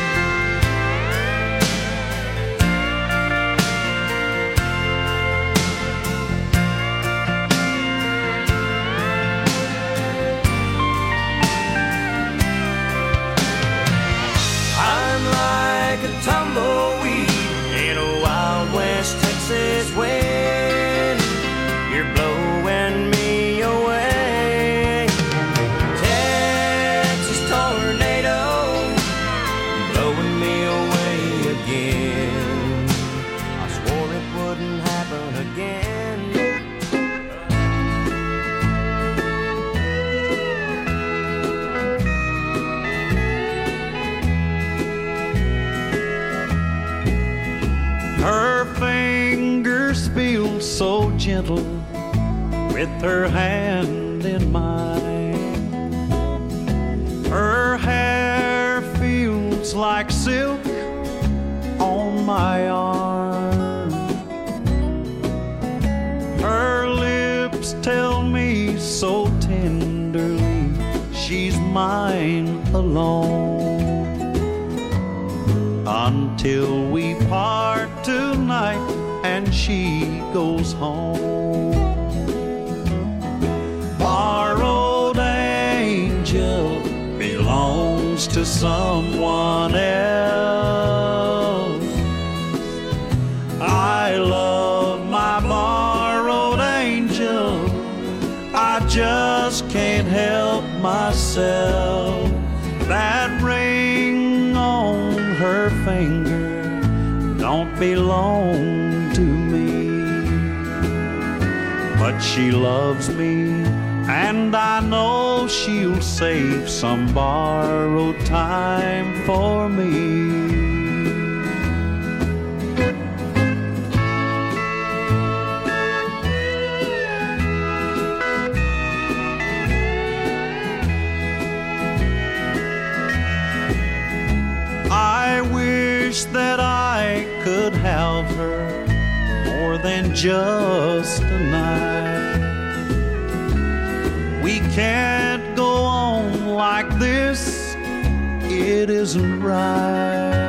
I'm like a tumbleweed in a Wild West Texas wind. You're blowing me away. Texas tornado, blowing me away again. I swore it wouldn't happen again. Her fingers feel so gentle with her hand in mine. Her hair feels like silk on my arm. Her lips tell me so tenderly she's mine alone. Until we part tonight and she goes home. Borrowed angel belongs to someone else. I love my borrowed angel, I just can't help myself. That ring on her finger don't belong to me, but she loves me, and I know she'll save some borrowed time for me. that I could have her more than just a night. We can't go on like this, it isn't right.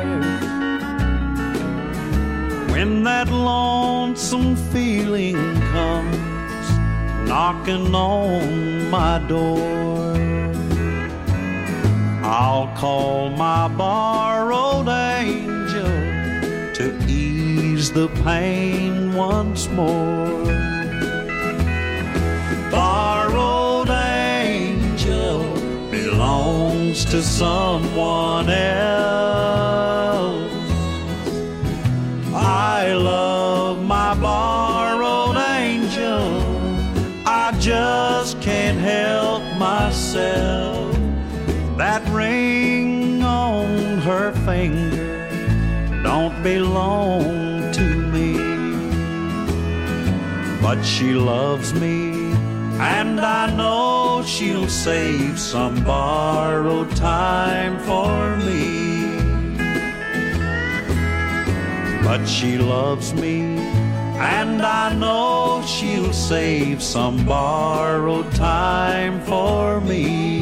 When that lonesome feeling comes knocking on my door, I'll call my borrowed angel to ease the pain once more. Borrowed angel belongs to someone else. I love my borrowed angel, I just can't help myself. That ring on her finger don't belong to me, but she loves me, and I know she'll save some borrowed time for me. But she loves me, and I know she'll save some borrowed time for me.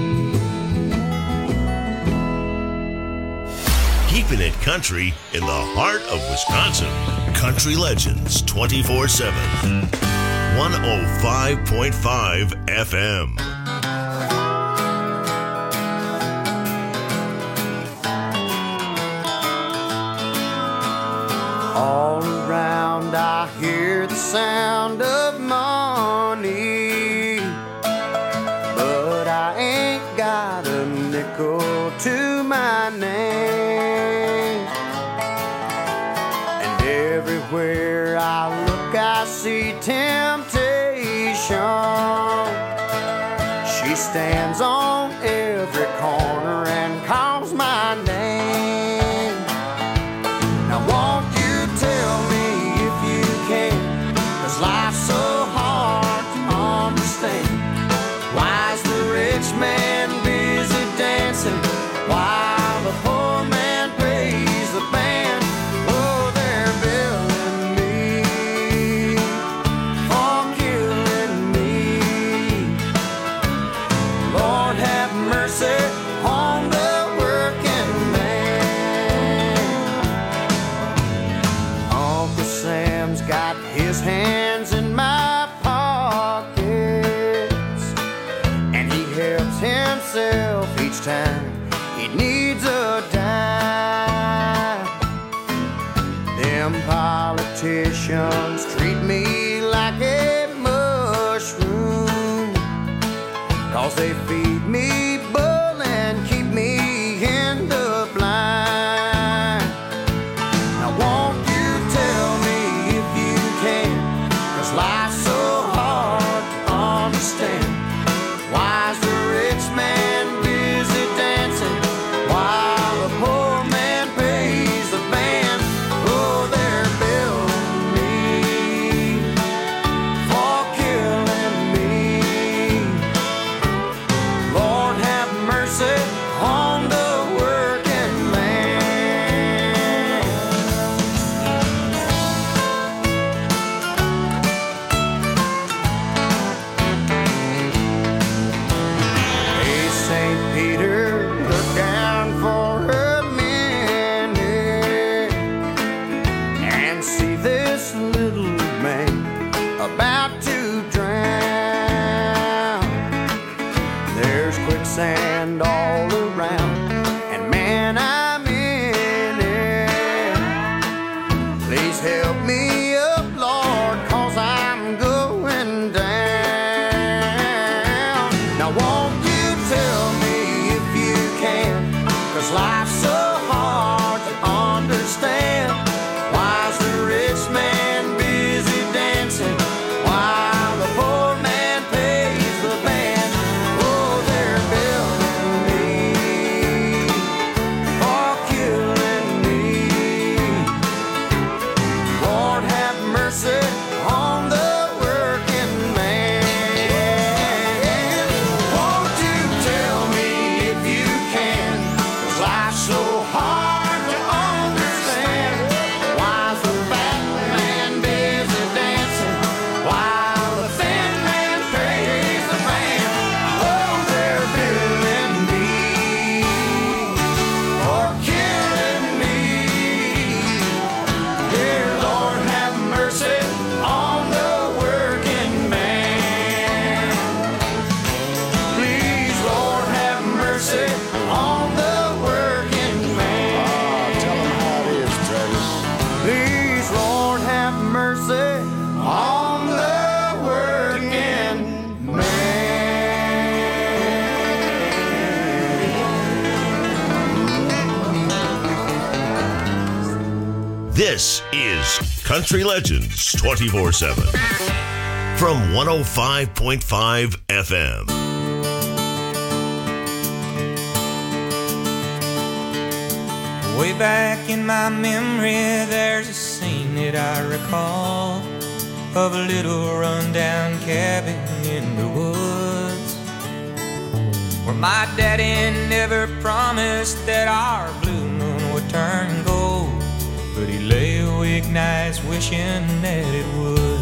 Keeping it country in the heart of Wisconsin. Country Legends twenty-four seven. one oh five point five F M. All around I hear the sound of money, but I ain't got a nickel to my name. And everywhere I look I see temptation. She stands on every corner and calls my name. Now won't you tell me if you can, 'cause life's so hard to understand. Why's the rich man busy dancing while the poor man pays the band? Oh, they're billing me for killing me. Lord have mercy on the working man. Uncle Sam's got his hands in my pockets, and he helps himself each time he needs a dime. Them politicians treat me like a mushroom, 'cause they feed me bull and keep me in the blind. Now won't you tell me if you can, 'cause life's so hard to understand. Why's the rich man busy dancing while the poor man pays the band? Oh, they're billing me for killing me. This is Country Legends twenty-four seven from one oh five point five F M. Way back in my memory, there's a scene that I recall of a little rundown cabin in the woods, where my daddy never promised that our blue moon would turn gold, but he lay awake nights wishing that it would.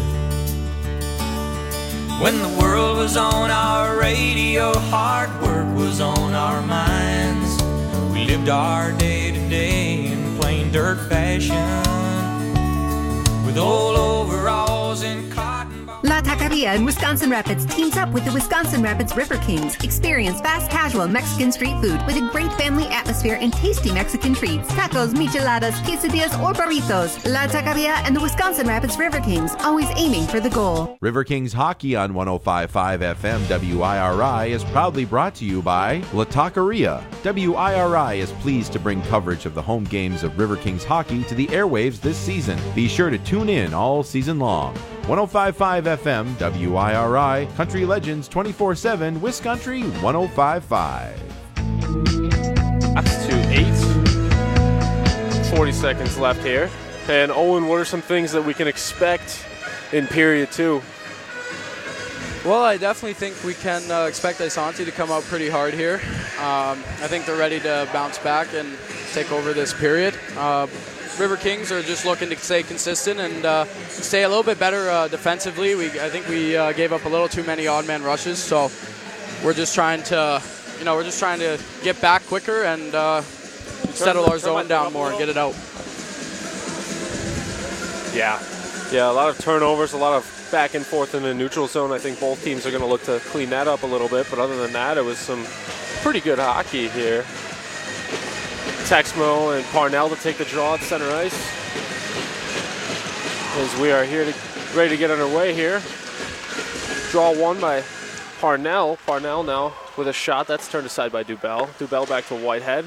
When the world was on our radio, hard work was on our minds. We lived our day-to-day in plain dirt fashion, with old overalls and cotton. La Taqueria in Wisconsin Rapids teams up with the Wisconsin Rapids River Kings. Experience fast, casual Mexican street food with a great family atmosphere and tasty Mexican treats. Tacos, micheladas, quesadillas, or burritos. La Taqueria and the Wisconsin Rapids River Kings, always aiming for the goal. River Kings Hockey on one oh five point five F M W I R I is proudly brought to you by La Taqueria. W I R I is pleased to bring coverage of the home games of River Kings Hockey to the airwaves this season. Be sure to tune in all season long. one oh five point five F M W I R I, Country Legends twenty-four seven, Wiscountry one oh five point five. That's two eight. forty seconds left here. And Owen, what are some things that we can expect in period two? Well, I definitely think we can uh, expect Isanti to come out pretty hard here. Um, I think they're ready to bounce back and take over this period. Uh, River Kings are just looking to stay consistent and uh, stay a little bit better uh, defensively. We, I think we uh, gave up a little too many odd man rushes, so we're just trying to, you know, we're just trying to get back quicker and uh, settle our zone down more and get it out. Yeah, yeah, a lot of turnovers, a lot of back and forth in the neutral zone. I think both teams are going to look to clean that up a little bit, but other than that, it was some pretty good hockey here. Texmo and Parnell to take the draw at center ice as we are here to, ready to get underway here. Draw one by Parnell. Parnell now with a shot that's turned aside by Dubell. Dubell back to Whitehead.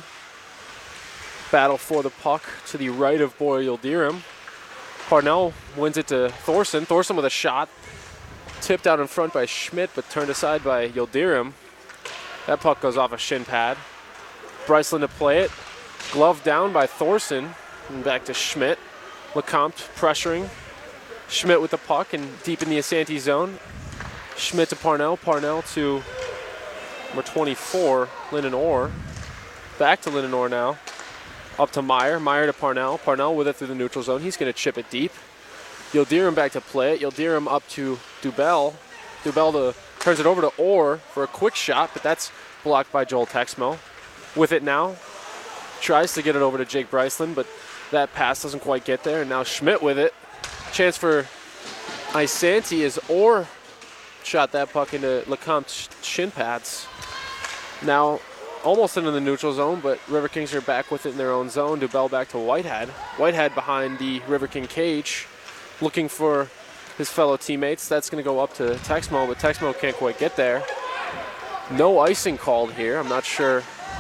Battle for the puck to the right of Boyle Yildirim. Parnell wins it to Thorson. Thorson with a shot. Tipped out in front by Schmidt, but turned aside by Yildirim. That puck goes off a shin pad. Bryceland to play it. Glove down by Thorson, and back to Schmidt. LeCompte pressuring. Schmidt with the puck and deep in the Isanti zone. Schmidt to Parnell. Parnell to number twenty-four, Lyndon Orr. Back to Lyndon Orr now. Up to Meyer. Meyer to Parnell. Parnell with it through the neutral zone. He's going to chip it deep. Yildirim back to play it. Yildirim up to Dubell. Dubell to, turns it over to Orr for a quick shot, but that's blocked by Joel Texmo. With it now. Tries to get it over to Jake Bryceland, but that pass doesn't quite get there. And now Schmidt with it. Chance for Isanti as Orr shot that puck into LeCompte's shin pads. Now almost into the neutral zone, but River Kings are back with it in their own zone. Dubell back to Whitehead. Whitehead behind the River King cage, looking for his fellow teammates. That's going to go up to Texmo, but Texmo can't quite get there. No icing called here. I'm not sure.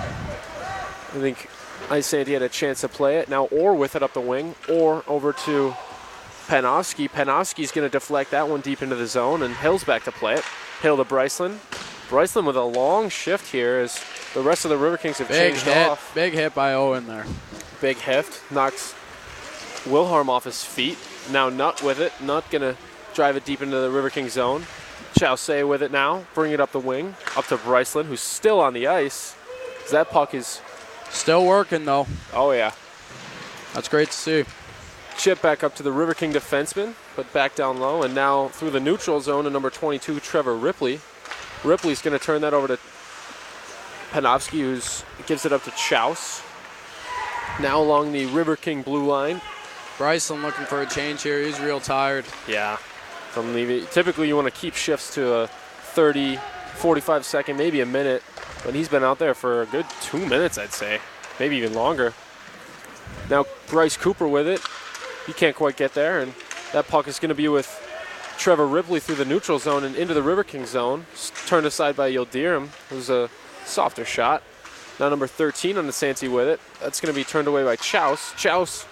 I think Isanti had a chance to play it. Now Orr with it up the wing. Orr over to Panofsky. Panofsky's going to deflect that one deep into the zone, and Hill's back to play it. Hill to Bryceland. Bryceland with a long shift here as the rest of the River Kings have Big changed hit. off. Big hit by Owen there. Big hit. Knocks Wilharm off his feet. Now Nutt with it. Nutt going to drive it deep into the River King zone. Chaussee with it now. Bring it up the wing. Up to Bryceland, who's still on the ice. That puck is still working, though. Oh, yeah. That's great to see. Chip back up to the River King defenseman, but back down low. And now through the neutral zone to number twenty-two, Trevor Ripley. Ripley's going to turn that over to Panofsky, who gives it up to Chaus. Now along the River King blue line. Bryceland looking for a change here. He's real tired. Yeah. From leaving. Typically, you want to keep shifts to a thirty, forty-five second, maybe a minute. But he's been out there for a good two minutes, I'd say. Maybe even longer. Now Bryce Cooper with it. He can't quite get there, and that puck is going to be with Trevor Ripley through the neutral zone and into the River King zone. Turned aside by Yildirim. It was a softer shot. Now number thirteen on the Isanti with it. That's going to be turned away by Chaus. Chaus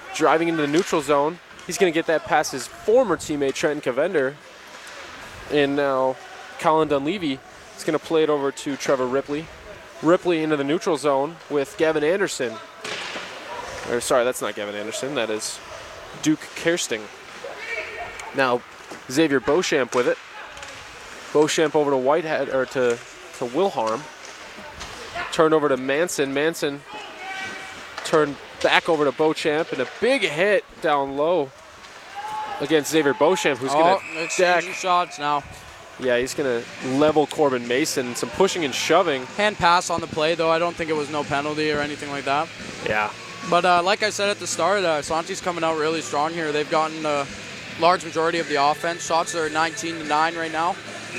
driving into the neutral zone. He's going to get that past his former teammate, Trenton Cavender. And now Colin Dunleavy is going to play it over to Trevor Ripley. Ripley into the neutral zone with Gavin Anderson. Or sorry, that's not Gavin Anderson. That is Duke Kersting. Now Xavier Beauchamp with it. Beauchamp over to Whitehead, or to, to Wilharm. Turned over to Manson. Manson turned back over to Beauchamp, and a big hit down low against Xavier Beauchamp, who's oh, going to exchanging shots now. Yeah, he's going to level Corbin Mason. Some pushing and shoving. Hand pass on the play, though. I don't think it was no penalty or anything like that. Yeah. But uh, like I said at the start, uh, Santi's coming out really strong here. They've gotten a large majority of the offense. Shots are nineteen to nine right now.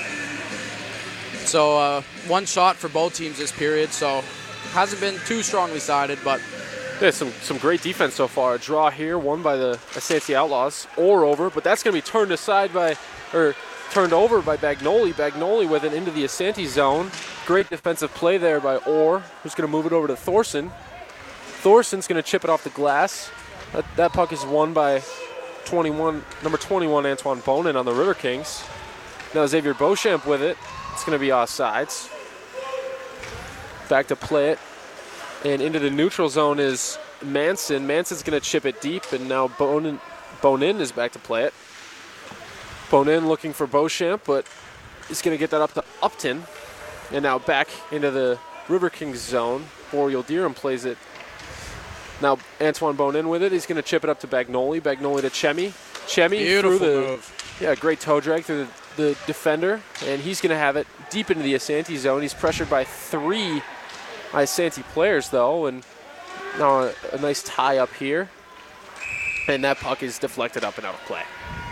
So uh, one shot for both teams this period. So hasn't been too strongly sided, but yeah, some some great defense so far. A draw here, won by the Asanti Outlaws, or over, but that's going to be turned aside by, or turned over by Bagnoli. Bagnoli with it into the Asanti zone. Great defensive play there by Orr, who's going to move it over to Thorson. Thorson's going to chip it off the glass. That, that puck is won by twenty-one, number twenty-one, Antoine Bonin on the River Kings. Now Xavier Beauchamp with it. It's going to be offsides. Back to play it. And into the neutral zone is Manson. Manson's going to chip it deep, and now Bonin, Bonin is back to play it. Bonin looking for Beauchamp, but he's going to get that up to Upton. And now back into the River Kings zone. Boreal Durham plays it. Now Antoine Bonin with it. He's going to chip it up to Bagnoli. Bagnoli to Chemi. Chemi Beautiful through the move. Yeah, great toe drag through the, the defender, and he's going to have it deep into the Asanti zone. He's pressured by three Asanti players, though, and now a, a nice tie up here, and that puck is deflected up and out of play.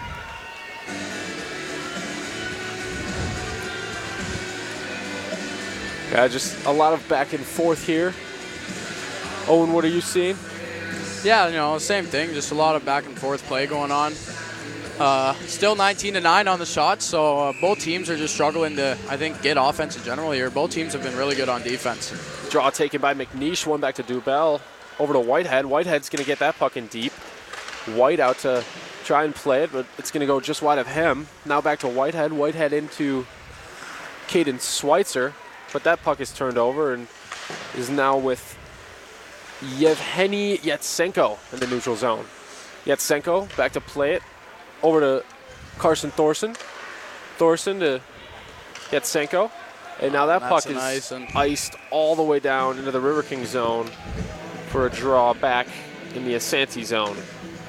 Yeah, just a lot of back and forth here. Owen, what are you seeing? Yeah, you know, same thing. Just a lot of back and forth play going on. Uh, still nineteen to nine on the shots, so uh, both teams are just struggling to, I think, get offense in general here. Both teams have been really good on defense. Draw taken by McNeish, one back to Dubell. Over to Whitehead. Whitehead's going to get that puck in deep. White out to try and play it, but it's going to go just wide of him. Now back to Whitehead. Whitehead into Caden Schweitzer, but that puck is turned over and is now with Yevgeny Yatsenko in the neutral zone. Yatsenko back to play it. Over to Carson Thorson. Thorson to Yatsenko. And now that That's puck is nice iced all the way down into the River King zone for a draw back in the Asanti zone.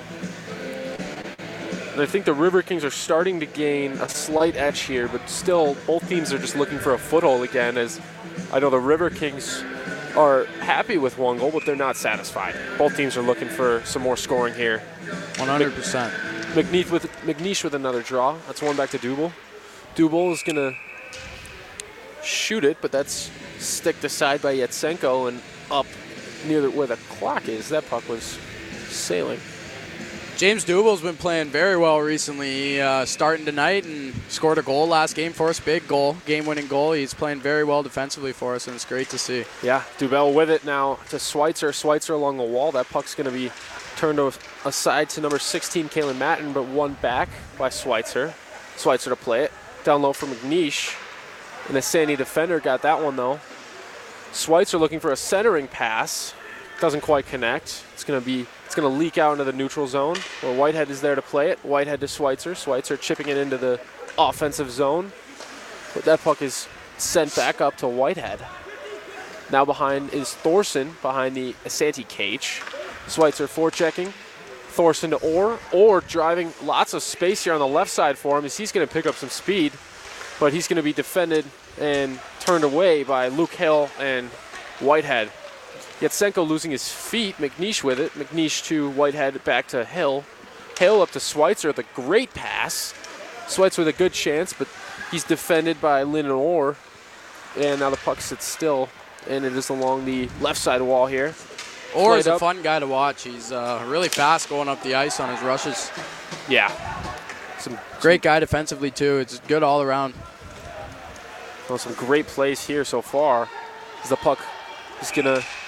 And I think the River Kings are starting to gain a slight edge here, but still both teams are just looking for a foothold again, as I know the River Kings are happy with one goal, but they're not satisfied. Both teams are looking for some more scoring here. one hundred percent. McNeish with, McNeish with another draw. That's one back to Dubel. Dubel is going to shoot it, but that's sticked aside by Yatsenko and up near the, where the clock is. That puck was sailing. James Dubel's been playing very well recently. He, uh, starting tonight and scored a goal last game for us. Big goal, game-winning goal. He's playing very well defensively for us, and it's great to see. Yeah, Dubel with it now to Schweitzer. Schweitzer along the wall. That puck's going to be turned aside to number sixteen, Kalen Matten, but one back by Schweitzer. Schweitzer to play it. Down low for McNeish. And the Sandy defender got that one, though. Schweitzer looking for a centering pass. Doesn't quite connect. It's going to be It's going to leak out into the neutral zone where Whitehead is there to play it. Whitehead to Schweitzer. Schweitzer chipping it into the offensive zone. But that puck is sent back up to Whitehead. Now behind is Thorson behind the Asanti cage. Schweitzer forechecking. Thorson to Orr. Orr driving lots of space here on the left side for him as he's going to pick up some speed. But he's going to be defended and turned away by Luke Hill and Whitehead. Yatsenko losing his feet. McNeish with it. McNeish to Whitehead, back to Hill. Hill up to Schweitzer with a great pass. Schweitzer with a good chance, but he's defended by Lyndon Orr. And now the puck sits still, and it is along the left side wall here. Orr is a fun guy to watch. He's uh, really fast going up the ice on his rushes. Yeah. Some Great guy defensively, too. It's good all around. Well, some great plays here so far. As the puck is going to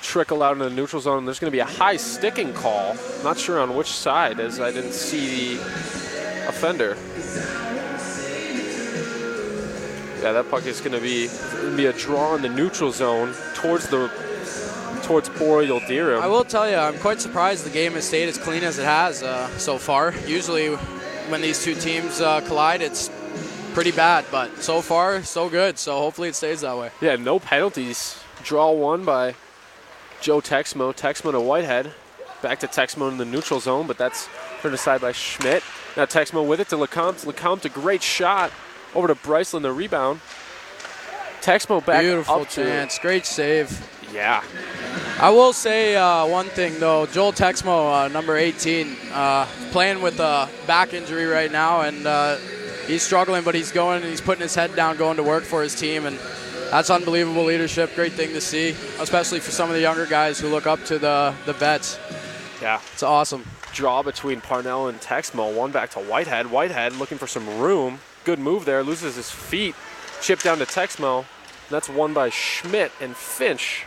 trickle out into the neutral zone. There's going to be a high sticking call. Not sure on which side, as I didn't see the offender. Yeah, that puck is going to be gonna be a draw in the neutral zone towards the towards Boreal Durham. I will tell you, I'm quite surprised the game has stayed as clean as it has uh, so far. Usually, when these two teams uh, collide, it's pretty bad, but so far, so good. So hopefully it stays that way. Yeah, no penalties. Draw one by Joe Texmo. Texmo to Whitehead. Back to Texmo in the neutral zone, but that's turned aside by Schmidt. Now Texmo with it to Lecomte. Lecomte, a great shot. Over to Bryceland, the rebound. Texmo back Beautiful up chance. to. Great save. Yeah. I will say uh, one thing, though. Joel Texmo, uh, number eighteen, uh, playing with a back injury right now, and uh, he's struggling, but he's going and he's putting his head down, going to work for his team, and that's unbelievable leadership. Great thing to see, especially for some of the younger guys who look up to the, the vets. Yeah. It's awesome. Draw between Parnell and Texmo. One back to Whitehead. Whitehead looking for some room. Good move there. Loses his feet. Chip down to Texmo. That's won by Schmidt, and Finch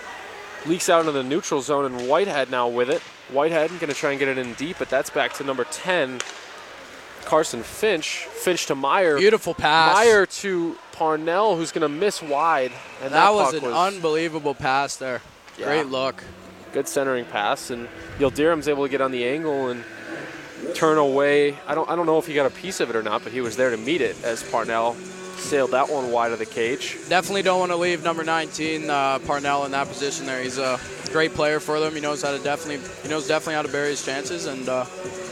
leaks out into the neutral zone, and Whitehead now with it. Whitehead going to try and get it in deep, but that's back to number ten, Carson Finch. Finch to Meyer. Beautiful pass. Meyer to Parnell, who's going to miss wide. And that, that was puck an was, unbelievable pass there. Yeah. Great look. Good centering pass, and Yildirim's able to get on the angle and turn away. I don't I don't know if he got a piece of it or not, but he was there to meet it as Parnell sailed that one wide of the cage. Definitely don't want to leave number nineteen, uh, Parnell, in that position there. He's a great player for them. He knows how to definitely he knows definitely how to bury his chances, and uh,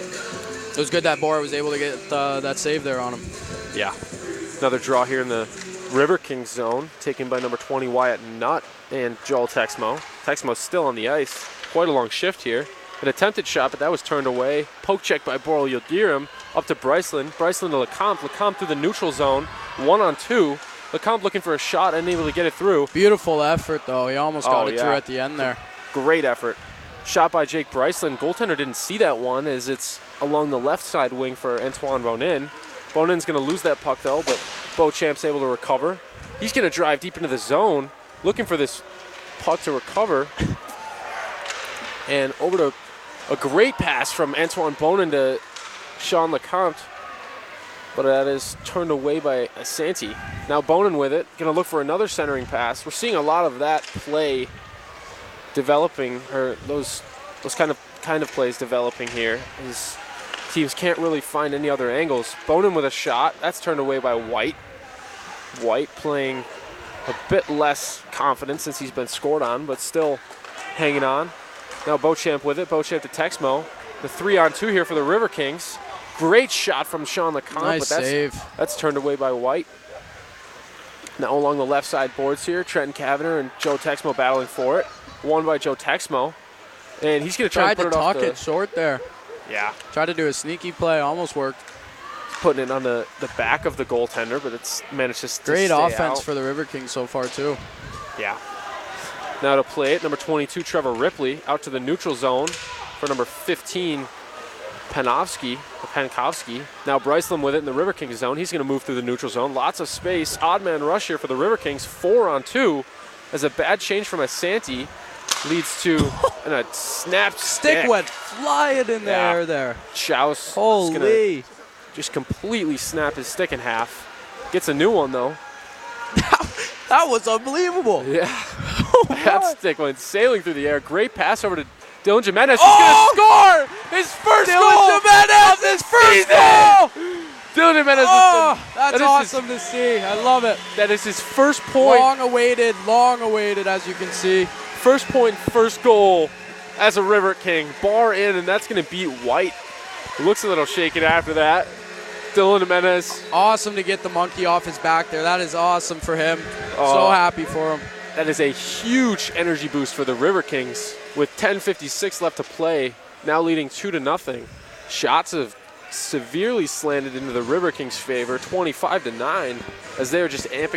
it was good that Bora was able to get uh, that save there on him. Yeah. Another draw here in the River Kings zone, taken by number twenty, Wyatt Nutt and Joel Texmo. Texmo's still on the ice. Quite a long shift here. An attempted shot, but that was turned away. Poke check by Boral Yildirim. Up to Bryceland. Bryceland to Lecomte. Lecomte through the neutral zone. One on two. Lecomte looking for a shot, unable to get it through. Beautiful effort, though. He almost got oh, it yeah. through at the end there. Great effort. Shot by Jake Bryceland. Goaltender didn't see that one as it's along the left side wing for Antoine Bonin. Bonin's going to lose that puck, though, but Beauchamp's able to recover. He's going to drive deep into the zone, looking for this puck to recover. And over to a great pass from Antoine Bonin to Sean Lecomte. But that is turned away by Asante. Now Bonin with it, going to look for another centering pass. We're seeing a lot of that play developing, or those those kind of kind of plays developing here. His teams can't really find any other angles. Bonin with a shot. That's turned away by White. White playing a bit less confident since he's been scored on, but still hanging on. Now Beauchamp with it. Beauchamp to Texmo. The three on two here for the River Kings. Great shot from Sean Lecomte, nice but that's, save. that's turned away by White. Now along the left side boards here, Trenton Kavanagh and Joe Texmo battling for it. Won by Joe Texmo. And he's going to try Tried and put to it off tuck the, it short there. Yeah. Tried to do a sneaky play, almost worked. Putting it on the, the back of the goaltender, but it's managed to, to Great stay offense out. for the River Kings so far, too. Yeah. Now to play it, number twenty-two, Trevor Ripley, out to the neutral zone for number fifteen, Panovsky, or Pankowski. Now Bryceland with it in the River Kings zone. He's going to move through the neutral zone. Lots of space. Odd man rush here for the River Kings. Four on two. As a bad change from Asante leads to and a snapped stick. Stick went flying in the Yeah. air there. Chouse Holy. just completely snap his stick in half. Gets a new one, though. That was unbelievable. Yeah. That stick went sailing through the air. Great pass over to Dylan Jimenez. He's Oh! going to score his first Dylan goal. Jimenez, his first goal. Dylan Jimenez. Oh, is the, that's that awesome his, to see. I love it. That is his first point. Long awaited, long awaited, as you can see. First point, first goal as a River King. Bar in, and that's going to beat White. Looks a little shaken after that. Dylan Jimenez. Awesome to get the monkey off his back there. That is awesome for him. Oh. So happy for him. That is a huge energy boost for the River Kings with ten fifty-six left to play, now leading two to nothing. Shots have severely slanted into the River Kings' favor, twenty-five to nine, as they are just amping